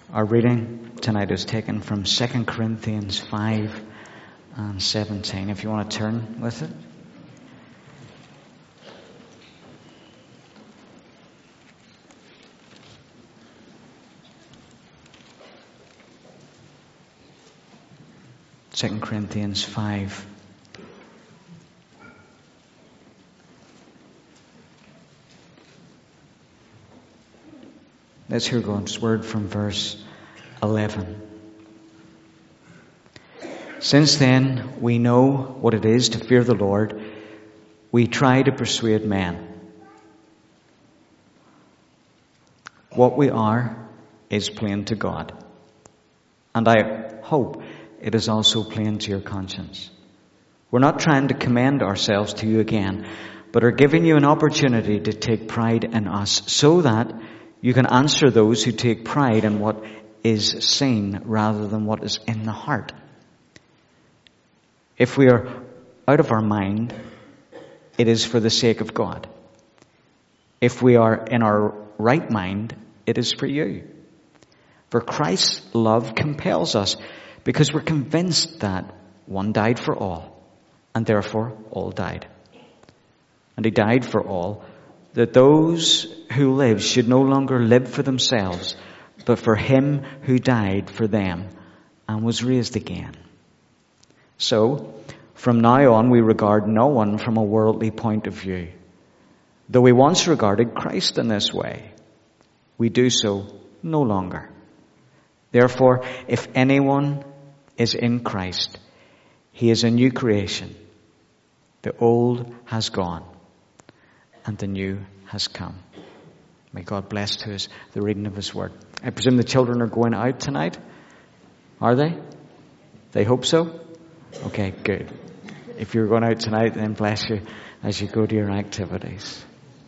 Our reading tonight is taken from 2 Corinthians 5 and 17. If you want to turn with it. Second Corinthians 5. Let's hear God's word from verse 11. Since then we know what it is to fear the Lord, we try to persuade men. What we are is plain to God, and I hope it is also plain to your conscience. We're not trying to commend ourselves to you again, but are giving you an opportunity to take pride in us so that you can answer those who take pride in what is seen rather than what is in the heart. If we are out of our mind, it is for the sake of God. If we are in our right mind, it is for you. For Christ's love compels us, because we're convinced that one died for all, and therefore all died. And he died for all, that those who live should no longer live for themselves, but for him who died for them and was raised again. So, from now on we regard no one from a worldly point of view. Though we once regarded Christ in this way, we do so no longer. Therefore, if anyone is in Christ, he is a new creation. The old has gone, and the new has come. May God bless to us the reading of his word. I presume the children are going out tonight? Are they? They hope so? Okay, good. If you're going out tonight, then bless you as you go to your activities.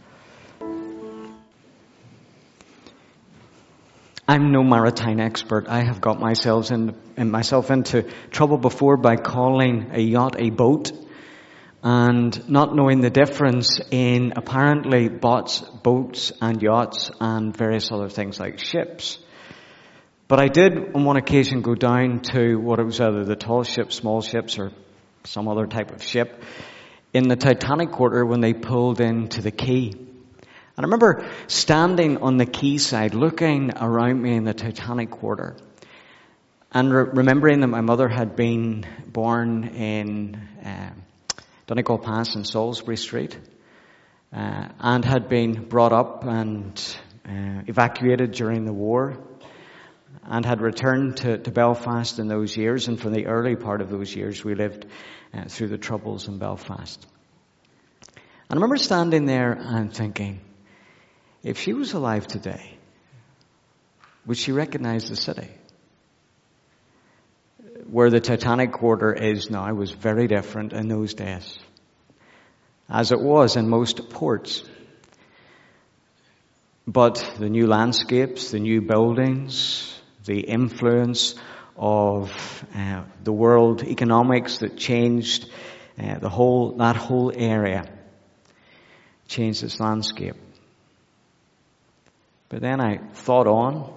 I'm no maritime expert. I have got myself into trouble before by calling a yacht a boat and not knowing the difference in apparently boats and yachts and various other things like ships. But I did on one occasion go down to what it was either the tall ships, small ships, or some other type of ship in the Titanic quarter when they pulled into the quay. And I remember standing on the quayside looking around me in the Titanic quarter and remembering that my mother had been born in Donegal Pass in Salisbury Street and had been brought up and evacuated during the war and had returned to Belfast in those years. And for the early part of those years we lived through the Troubles in Belfast. And I remember standing there and thinking, if she was alive today, would she recognize the city? Where the Titanic quarter is now was very different in those days, as it was in most ports. But the new landscapes, the new buildings, the influence of the world economics that changed that whole area, changed its landscape. But then I thought on,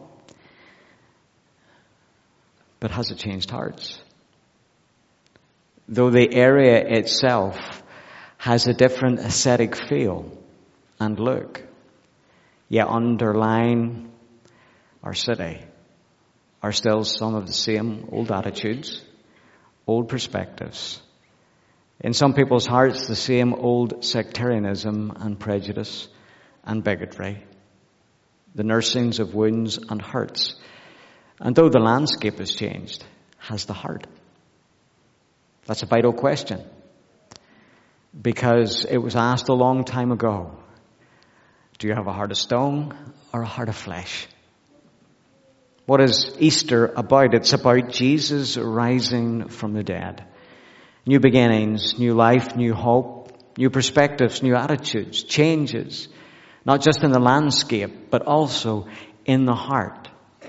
but has it changed hearts? Though the area itself has a different aesthetic feel and look, yet underlying our city are still some of the same old attitudes, old perspectives. In some people's hearts, the same old sectarianism and prejudice and bigotry, the nursings of wounds and hurts. And though the landscape has changed, has the heart? That's a vital question, because it was asked a long time ago, do you have a heart of stone or a heart of flesh? What is Easter about? It's about Jesus rising from the dead. New beginnings, new life, new hope, new perspectives, new attitudes, changes, not just in the landscape, but also in the heart.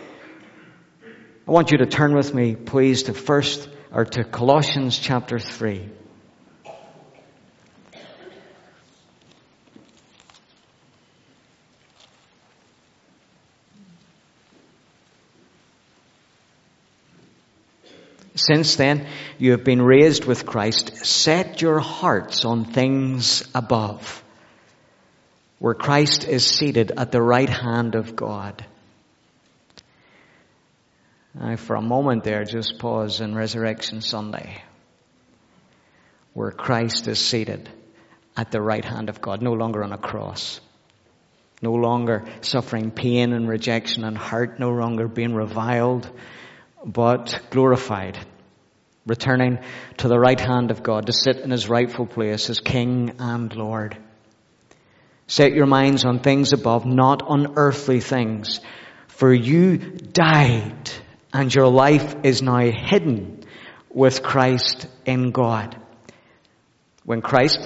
I want you to turn with me, please, to Colossians chapter 3. Since then, you have been raised with Christ. Set your hearts on things above, where Christ is seated at the right hand of God. Now, for a moment there, just pause in Resurrection Sunday, where Christ is seated at the right hand of God, no longer on a cross, no longer suffering pain and rejection and hurt, no longer being reviled, but glorified, returning to the right hand of God to sit in his rightful place as King and Lord. Set your minds on things above, not on earthly things, for you died, and your life is now hidden with Christ in God. When Christ,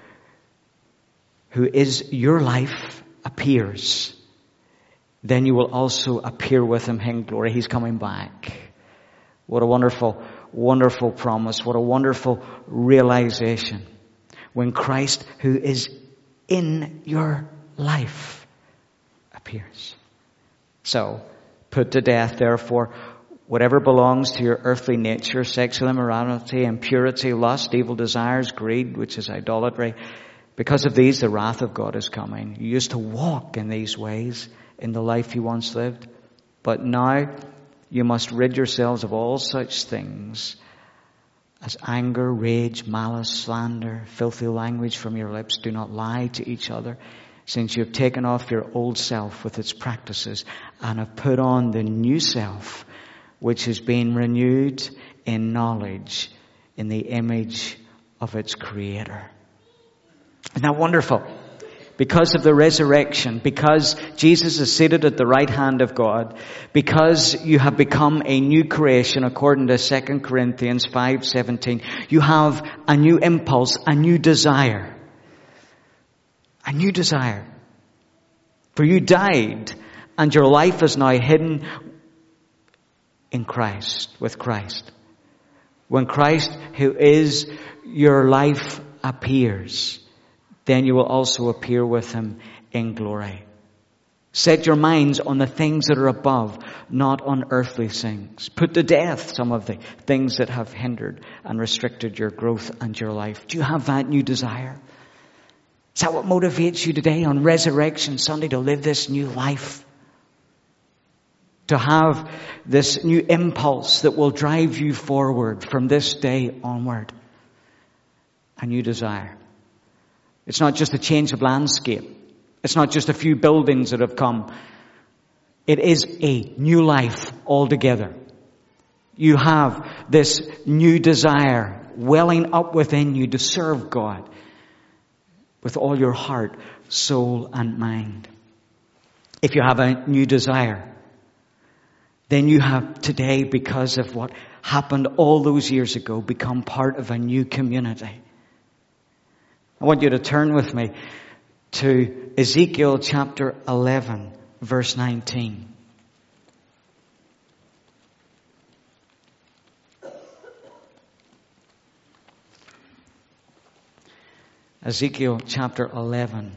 who is your life, appears, then you will also appear with him in glory. He's coming back. What a wonderful, wonderful promise. What a wonderful realization. When Christ, who is in your life, appears. So, put to death, therefore, whatever belongs to your earthly nature, sexual immorality, impurity, lust, evil desires, greed, which is idolatry. Because of these, the wrath of God is coming. You used to walk in these ways in the life you once lived, but now you must rid yourselves of all such things as anger, rage, malice, slander, filthy language from your lips. Do not lie to each other, since you have taken off your old self with its practices and have put on the new self, which is being renewed in knowledge in the image of its Creator. Isn't that wonderful? Because of the resurrection, because Jesus is seated at the right hand of God, because you have become a new creation according to 2 Corinthians 5:17, you have a new impulse, a new desire. A new desire. For you died, and your life is now hidden in Christ, with Christ. When Christ, who is your life, appears, then you will also appear with him in glory. Set your minds on the things that are above, not on earthly things. Put to death some of the things that have hindered and restricted your growth and your life. Do you have that new desire? Is that what motivates you today on Resurrection Sunday to live this new life? To have this new impulse that will drive you forward from this day onward. A new desire. It's not just a change of landscape. It's not just a few buildings that have come. It is a new life altogether. You have this new desire welling up within you to serve God with all your heart, soul, and mind. If you have a new desire, then you have today, because of what happened all those years ago, become part of a new community. I want you to turn with me to Ezekiel chapter 11, verse 19. Ezekiel chapter 11.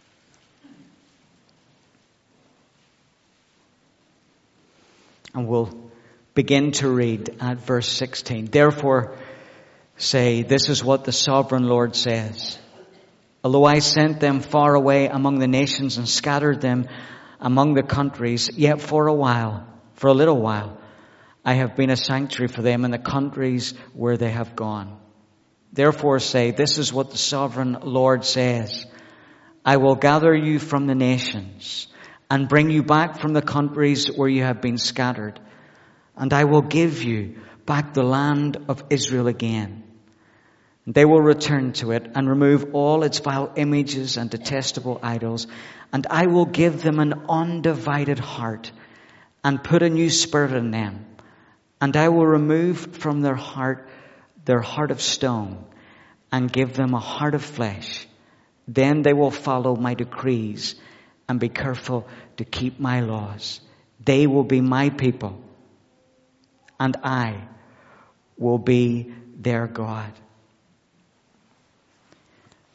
And we'll begin to read at verse 16. Therefore say, this is what the sovereign Lord says. Although I sent them far away among the nations and scattered them among the countries, yet for a little while, I have been a sanctuary for them in the countries where they have gone. Therefore say, this is what the sovereign Lord says. I will gather you from the nations and bring you back from the countries where you have been scattered. And I will give you back the land of Israel again. They will return to it and remove all its vile images and detestable idols. And I will give them an undivided heart and put a new spirit in them. And I will remove from their heart of stone and give them a heart of flesh. Then they will follow my decrees and be careful to keep my laws. They will be my people, and I will be their God.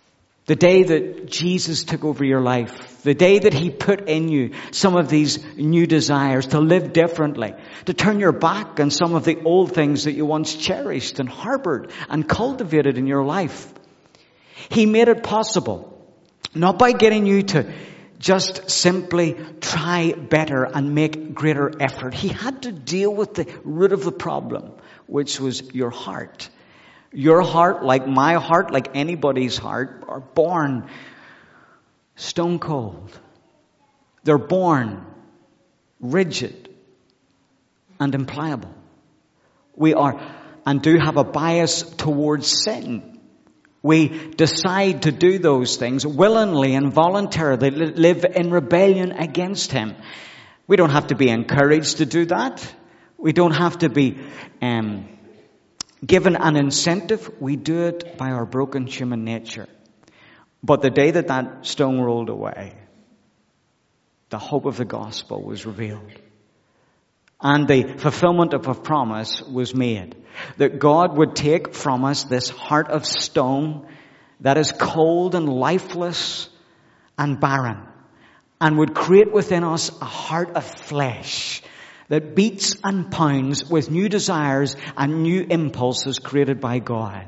The day that Jesus took over your life, the day that He put in you some of these new desires to live differently, to turn your back on some of the old things that you once cherished and harbored and cultivated in your life. He made it possible, not by getting you to just simply try better and make greater effort. He had to deal with the root of the problem, which was your heart. Your heart, like my heart, like anybody's heart, are born stone cold. They're born rigid and impliable. We are and do have a bias towards sin. We decide to do those things willingly and voluntarily, live in rebellion against Him. We don't have to be encouraged to do that. We don't have to be given an incentive. We do it by our broken human nature. But the day that that stone rolled away, the hope of the gospel was revealed. And the fulfillment of a promise was made. That God would take from us this heart of stone that is cold and lifeless and barren, and would create within us a heart of flesh that beats and pounds with new desires and new impulses created by God.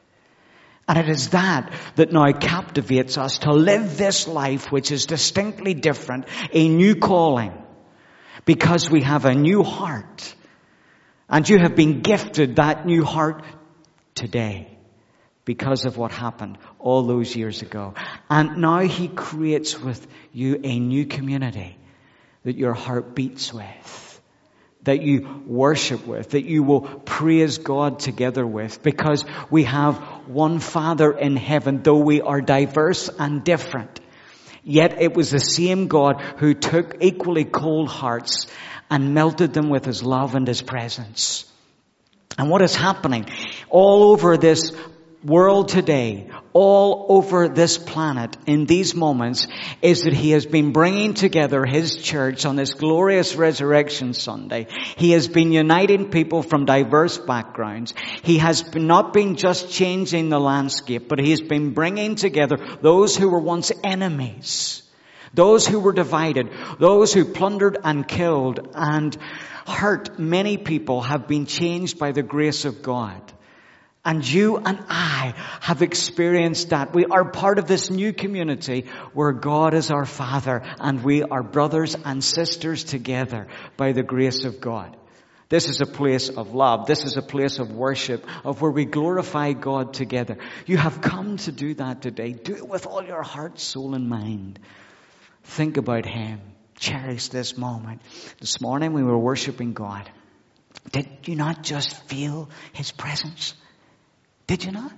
And it is that now captivates us to live this life which is distinctly different, a new calling, because we have a new heart. And you have been gifted that new heart today because of what happened all those years ago. And now He creates with you a new community that your heart beats with, that you worship with, that you will praise God together with, because we have one Father in heaven, though we are diverse and different. Yet it was the same God who took equally cold hearts and melted them with His love and His presence. And what is happening all over this world today, all over this planet in these moments, is that He has been bringing together His church on this glorious Resurrection Sunday. He has been uniting people from diverse backgrounds. He has not been just changing the landscape, but He has been bringing together those who were once enemies, those who were divided, those who plundered and killed and hurt many people have been changed by the grace of God. And you and I have experienced that. We are part of this new community where God is our Father and we are brothers and sisters together by the grace of God. This is a place of love. This is a place of worship, of where we glorify God together. You have come to do that today. Do it with all your heart, soul, and mind. Think about Him. Cherish this moment. This morning we were worshiping God. Did you not just feel His presence? Did you not?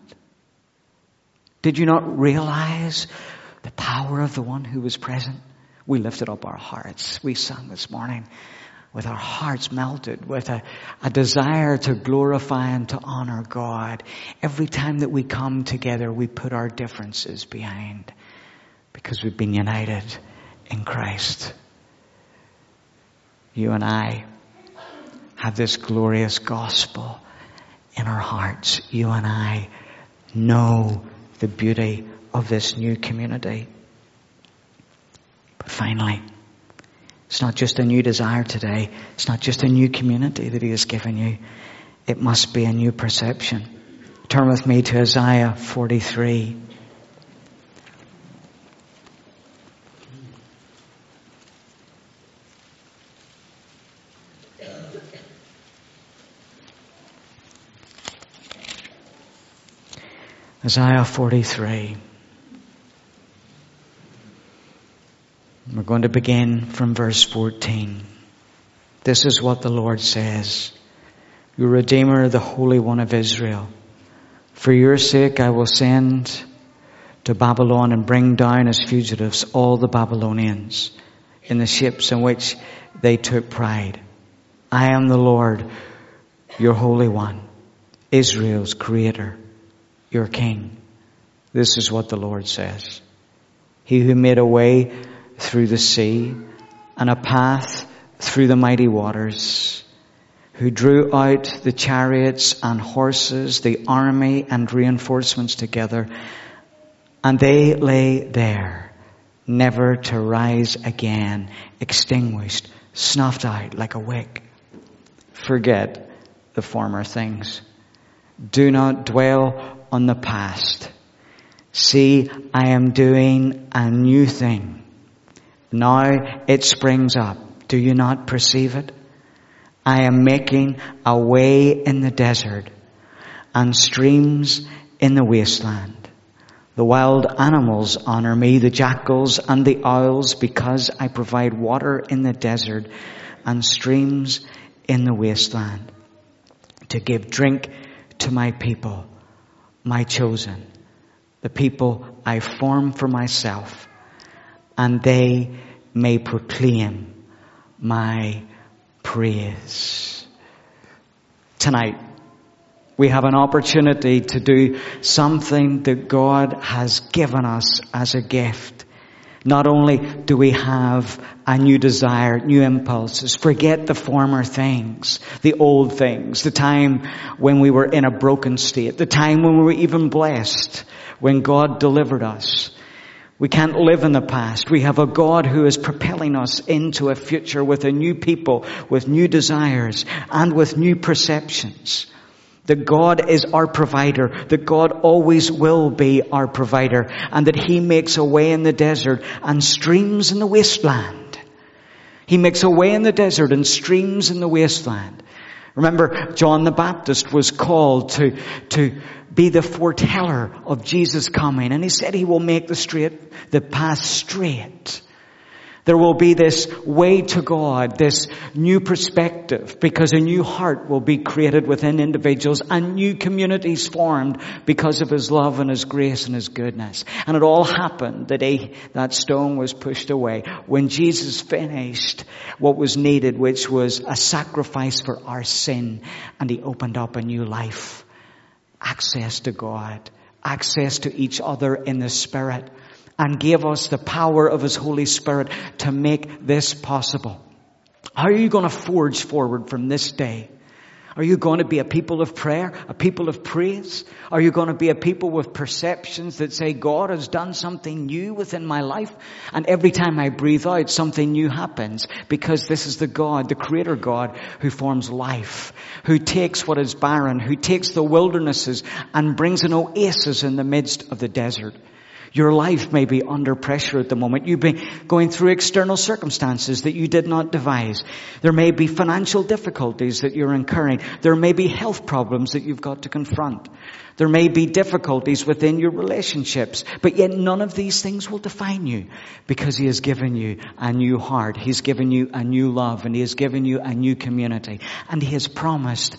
Did you not realize the power of the one who was present? We lifted up our hearts. We sang this morning with our hearts melted, with a desire to glorify and to honor God. Every time that we come together, we put our differences behind because we've been united in Christ. You and I have this glorious gospel in our hearts. You and I know the beauty of this new community. But finally, it's not just a new desire today. It's not just a new community that He has given you. It must be a new perception. Turn with me to Isaiah 43. Isaiah 43. We're going to begin from verse 14. This is what the Lord says. Your Redeemer, the Holy One of Israel. For your sake I will send to Babylon and bring down as fugitives all the Babylonians in the ships in which they took pride. I am the Lord, your Holy One, Israel's Creator, your King. This is what the Lord says. He who made a way through the sea and a path through the mighty waters, who drew out the chariots and horses, the army and reinforcements together, And they lay there, never to rise again, extinguished, snuffed out like a wick. Forget the former things. Do not dwell on the past. See, I am doing a new thing. Now it springs up. Do you not perceive it? I am making a way in the desert and streams in the wasteland. The wild animals honor me, the jackals and the owls, because I provide water in the desert and streams in the wasteland, to give drink to my people, my chosen, the people I form for myself, and they may proclaim my praise. Tonight, we have an opportunity to do something that God has given us as a gift. Not only do we have a new desire, new impulses, forget the former things, the old things, the time when we were in a broken state, the time when we were even blessed, when God delivered us. We can't live in the past. We have a God who is propelling us into a future with a new people, with new desires, and with new perceptions. That God is our provider, that God always will be our provider, and that He makes a way in the desert and streams in the wasteland. He makes a way in the desert and streams in the wasteland. Remember, John the Baptist was called to be the foreteller of Jesus coming, and he said he will make the path straight. There will be this way to God, this new perspective, because a new heart will be created within individuals and new communities formed because of His love and His grace and His goodness. And it all happened the day that stone was pushed away, when Jesus finished what was needed, which was a sacrifice for our sin, and He opened up a new life. Access to God, access to each other in the Spirit, and gave us the power of His Holy Spirit to make this possible. How are you going to forge forward from this day? Are you going to be a people of prayer, a people of praise? Are you going to be a people with perceptions that say, God has done something new within my life, and every time I breathe out, something new happens, because this is the God, the Creator God, who forms life, who takes what is barren, who takes the wildernesses and brings an oasis in the midst of the desert. Your life may be under pressure at the moment. You've been going through external circumstances that you did not devise. There may be financial difficulties that you're incurring. There may be health problems that you've got to confront. There may be difficulties within your relationships. But yet none of these things will define you, because He has given you a new heart. He's given you a new love, and He has given you a new community. And He has promised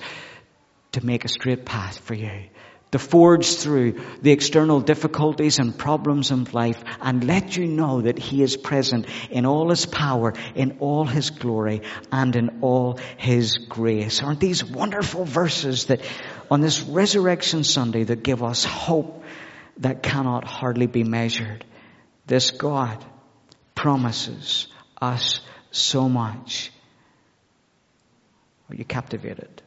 to make a straight path for you, to forge through the external difficulties and problems of life, and let you know that He is present in all His power, in all His glory, and in all His grace. Aren't these wonderful verses that on this Resurrection Sunday that give us hope that cannot hardly be measured? This God promises us so much. Are you captivated?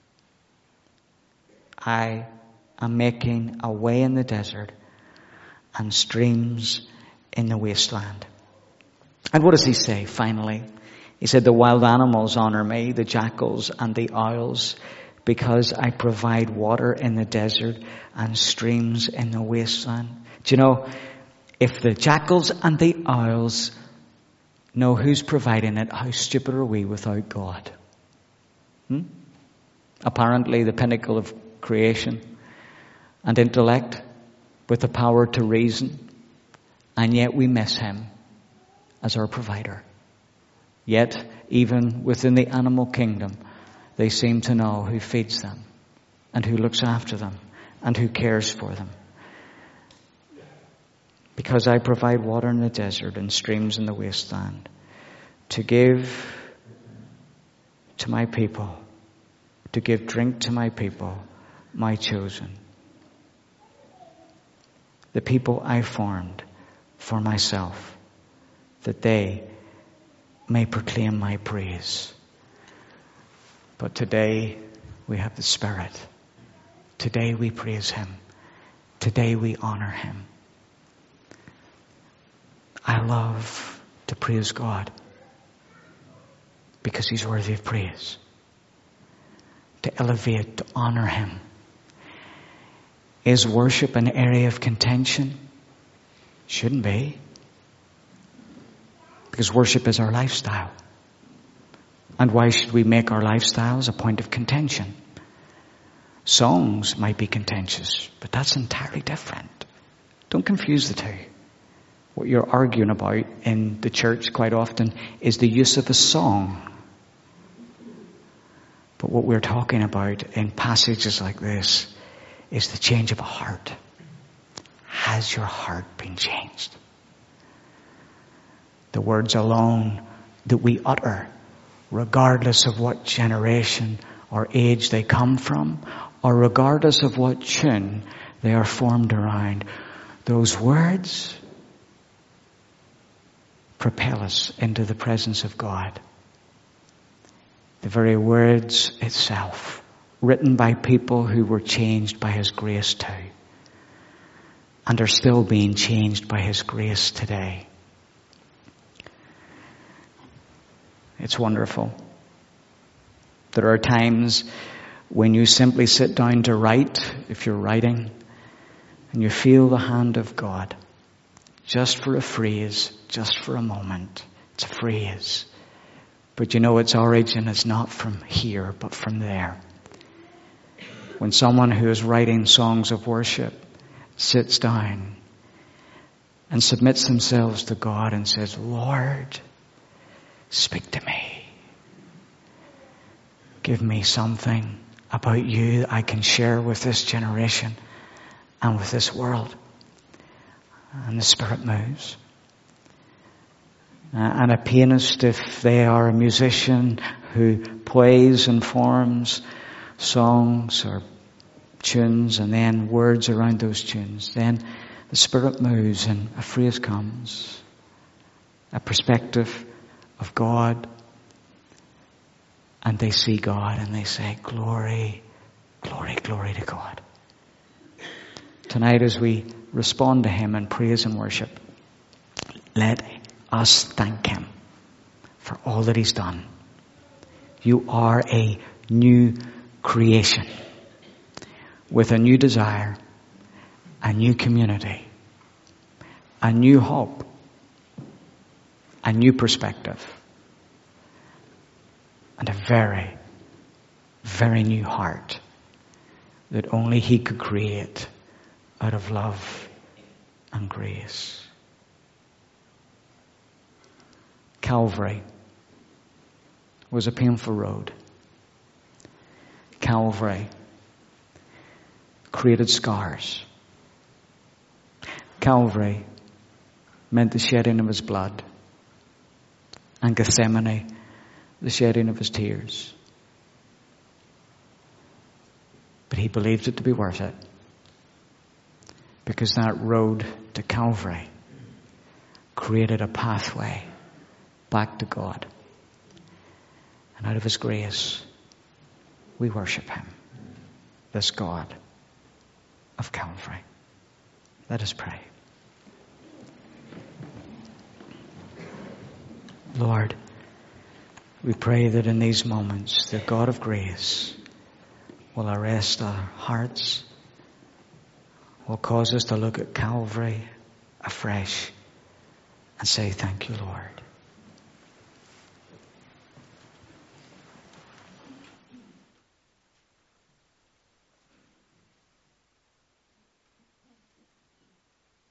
I am making a way in the desert and streams in the wasteland. And what does He say finally? He said, the wild animals honor me, the jackals and the owls, because I provide water in the desert and streams in the wasteland. Do you know, if the jackals and the owls know who's providing it, how stupid are we without God? Apparently the pinnacle of creation and intellect, with the power to reason, and yet we miss Him as our provider. Yet, even within the animal kingdom, they seem to know who feeds them, and who looks after them, and who cares for them. Because I provide water in the desert and streams in the wasteland, to give to my people, to give drink to my people, my chosen, the people I formed for myself, that they may proclaim my praise. But today we have the Spirit. Today we praise Him. Today we honor Him. I love to praise God because He's worthy of praise. To elevate, to honor Him. Is worship an area of contention? Shouldn't be. Because worship is our lifestyle. And why should we make our lifestyles a point of contention? Songs might be contentious, but that's entirely different. Don't confuse the two. What you're arguing about in the church quite often is the use of a song. But what we're talking about in passages like this is the change of a heart. Has your heart been changed? The words alone that we utter, regardless of what generation or age they come from, or regardless of what tune they are formed around, those words propel us into the presence of God. The very words itself, written by people who were changed by His grace too, and are still being changed by His grace today. It's wonderful. There are times when you simply sit down to write, if you're writing, and you feel the hand of God, just for a phrase, just for a moment. It's a phrase. But you know its origin is not from here, but from there. When someone who is writing songs of worship sits down and submits themselves to God and says, Lord, speak to me. Give me something about you that I can share with this generation and with this world. And the Spirit moves. And a pianist, if they are a musician who plays and forms songs or tunes and then words around those tunes, then the Spirit moves and a phrase comes, a perspective of God, and they see God and they say, glory, glory, glory to God. Tonight as we respond to Him in praise and worship, let us thank Him for all that He's done. You are a new creation with a new desire, a new community, a new hope, a new perspective, and a very, very new heart that only He could create out of love and grace. Calvary was a painful road. Calvary created scars. Calvary meant the shedding of His blood. And Gethsemane, the shedding of His tears. But He believed it to be worth it. Because that road to Calvary created a pathway back to God. And out of His grace, we worship Him, this God of Calvary. Let us pray. Lord, we pray that in these moments, the God of grace will arrest our hearts, will cause us to look at Calvary afresh and say, thank you, Lord.